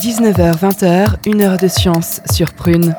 19h-20h, 1 heure de science sur Prune.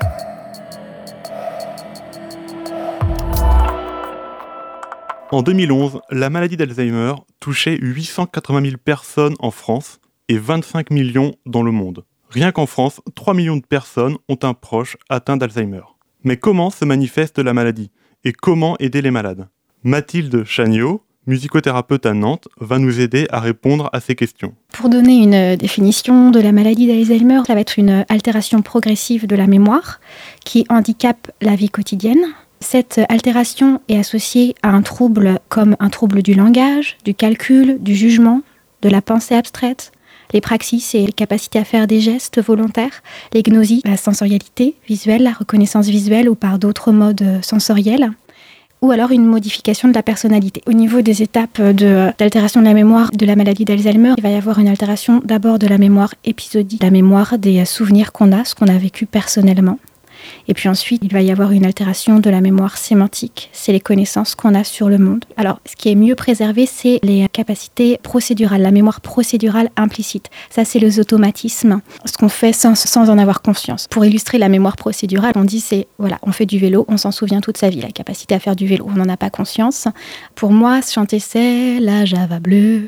En 2011, la maladie d'Alzheimer touchait 880 000 personnes en France et 25 millions dans le monde. Rien qu'en France, 3 millions de personnes ont un proche atteint d'Alzheimer. Mais comment se manifeste la maladie et comment aider les malades ? Mathilde Chagnaud, musicothérapeute à Nantes, va nous aider à répondre à ces questions. Pour donner une définition de la maladie d'Alzheimer, ça va être une altération progressive de la mémoire qui handicape la vie quotidienne. Cette altération est associée à un trouble comme un trouble du langage, du calcul, du jugement, de la pensée abstraite, les praxis et les capacités à faire des gestes volontaires, les gnosies, la sensorialité visuelle, la reconnaissance visuelle ou par d'autres modes sensoriels, ou alors une modification de la personnalité. Au niveau des étapes d'altération de la mémoire de la maladie d'Alzheimer, il va y avoir une altération d'abord de la mémoire épisodique, la mémoire des souvenirs qu'on a, ce qu'on a vécu personnellement. Et puis ensuite, il va y avoir une altération de la mémoire sémantique. C'est les connaissances qu'on a sur le monde. Alors, ce qui est mieux préservé, c'est les capacités procédurales, la mémoire procédurale implicite. Ça, c'est les automatismes, ce qu'on fait sans en avoir conscience. Pour illustrer la mémoire procédurale, on dit on fait du vélo, on s'en souvient toute sa vie. La capacité à faire du vélo, on n'en a pas conscience. Pour moi, chanter c'est la Java bleue,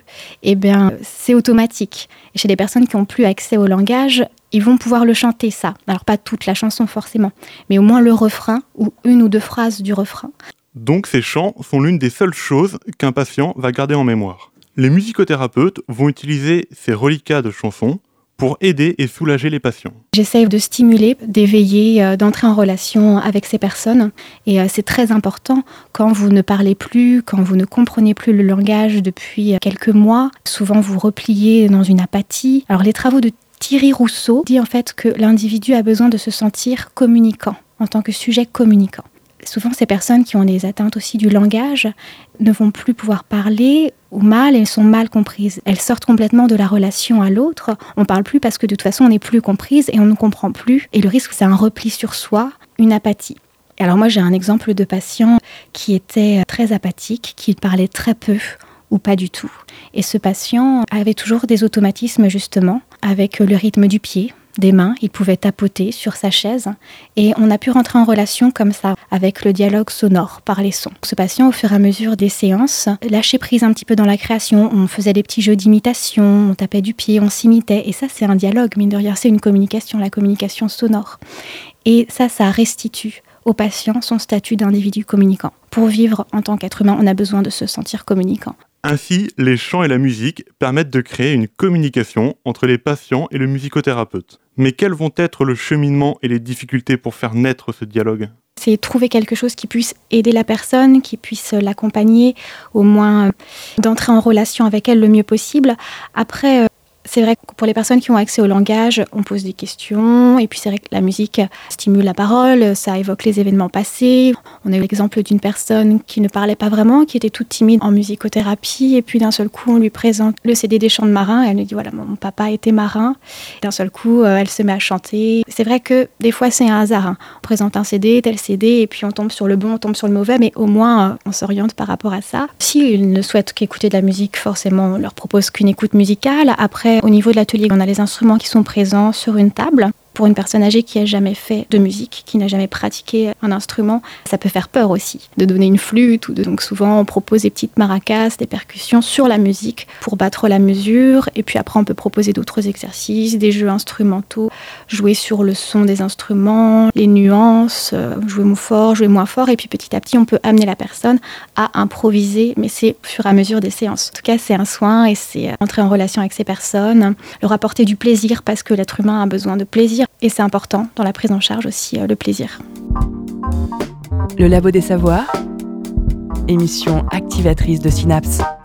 c'est automatique. Et chez les personnes qui n'ont plus accès au langage, ils vont pouvoir le chanter, ça. Alors, pas toute la chanson, forcément, mais au moins le refrain ou une ou deux phrases du refrain. Donc, ces chants sont l'une des seules choses qu'un patient va garder en mémoire. Les musicothérapeutes vont utiliser ces reliquats de chansons pour aider et soulager les patients. J'essaie de stimuler, d'éveiller, d'entrer en relation avec ces personnes. Et c'est très important quand vous ne parlez plus, quand vous ne comprenez plus le langage depuis quelques mois. Souvent, vous repliez dans une apathie. Alors, les travaux de Thierry Rousseau dit en fait que l'individu a besoin de se sentir communicant, en tant que sujet communicant. Souvent, ces personnes qui ont des atteintes aussi du langage ne vont plus pouvoir parler ou mal, elles sont mal comprises. Elles sortent complètement de la relation à l'autre. On ne parle plus parce que de toute façon, on n'est plus comprise et on ne comprend plus. Et le risque, c'est un repli sur soi, une apathie. Alors moi, j'ai un exemple de patient qui était très apathique, qui parlait très peu ou pas du tout. Et ce patient avait toujours des automatismes justement, avec le rythme du pied, des mains, il pouvait tapoter sur sa chaise et on a pu rentrer en relation comme ça, avec le dialogue sonore, par les sons. Ce patient, au fur et à mesure des séances, lâchait prise un petit peu dans la création, on faisait des petits jeux d'imitation, on tapait du pied, on s'imitait et ça c'est un dialogue, mine de rien, c'est une communication, la communication sonore. Et ça restitue au patient son statut d'individu communicant. Pour vivre en tant qu'être humain, on a besoin de se sentir communicant. Ainsi, les chants et la musique permettent de créer une communication entre les patients et le musicothérapeute. Mais quels vont être le cheminement et les difficultés pour faire naître ce dialogue ? C'est trouver quelque chose qui puisse aider la personne, qui puisse l'accompagner, au moins d'entrer en relation avec elle le mieux possible. Après, c'est vrai que pour les personnes qui ont accès au langage, on pose des questions et puis c'est vrai que la musique stimule la parole, ça évoque les événements passés. On a eu l'exemple d'une personne qui ne parlait pas vraiment, qui était toute timide en musicothérapie et puis d'un seul coup on lui présente le CD des chants de marin et elle nous dit voilà mon papa était marin. D'un seul coup elle se met à chanter. C'est vrai que des fois c'est un hasard. On présente un CD, tel CD et puis on tombe sur le bon, on tombe sur le mauvais mais au moins on s'oriente par rapport à ça. S'ils ne souhaitent qu'écouter de la musique, forcément on leur propose qu'une écoute musicale. Après au niveau de l'atelier, on a les instruments qui sont présents sur une table. Pour une personne âgée qui n'a jamais fait de musique, qui n'a jamais pratiqué un instrument, ça peut faire peur aussi, de donner une flûte. Donc souvent, on propose des petites maracas, des percussions sur la musique pour battre la mesure. Et puis après, on peut proposer d'autres exercices, des jeux instrumentaux, jouer sur le son des instruments, les nuances, jouer fort, jouer moins fort. Et puis petit à petit, on peut amener la personne à improviser, mais c'est au fur et à mesure des séances. En tout cas, c'est un soin et c'est entrer en relation avec ces personnes, leur apporter du plaisir parce que l'être humain a besoin de plaisir. Et c'est important dans la prise en charge aussi, le plaisir. Le Labo des Savoirs, émission activatrice de synapses.